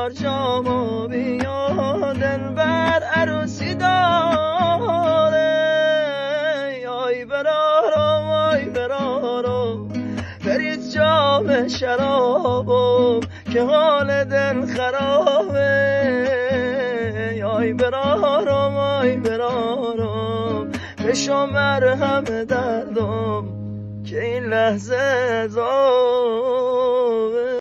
4 جام بیا دلبر عروسی داره. آی برارم آی برارم برید جام شرابم که حال دل خرابه. آی برارم بشو مرهم دردم که این لحظه زابه.